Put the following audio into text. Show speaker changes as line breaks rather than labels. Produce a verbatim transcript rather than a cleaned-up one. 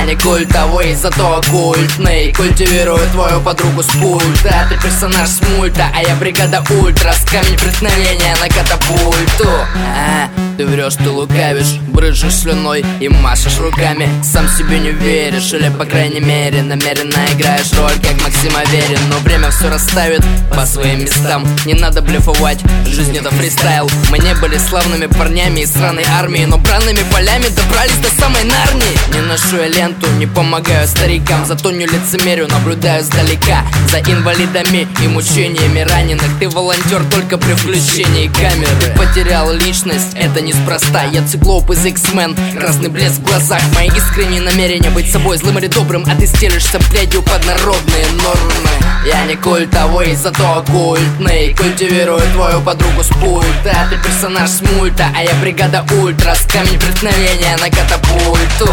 не культовый, зато оккультный. Культивирую твою подругу с пульта. Ты персонаж с мульта, а я бригада ультра. С камень преткновения на катапульту. А, ты врешь, ты лукавишь, брызжешь слюной и машешь руками. Сам себе не веришь, или по крайней мере намеренно играешь роль, как Максим Аверин. Но время все расставит по своим местам. Не надо блефовать, жизнь это фристайл. Мы не были славными парнями из сраной армии, но бранными полями добрались до самой Нарнии. Не ношу я ленту, не помогаю старикам, зато не лицемерю, наблюдаю сдалека за инвалидами и мучениями раненых. Ты волонтер только при включении камеры. Ты потерял личность, это неспроста. Я циклоп из X-Men, красный блеск в глазах. Мои искренние намерения быть собой злым или добрым, а ты стелишься плетью под народные нормы. Я не культовый, зато оккультный. Культивирую твою подругу с пульта. Ты персонаж с мульта, а я бригада ультра. С камень преткновения на катапульту.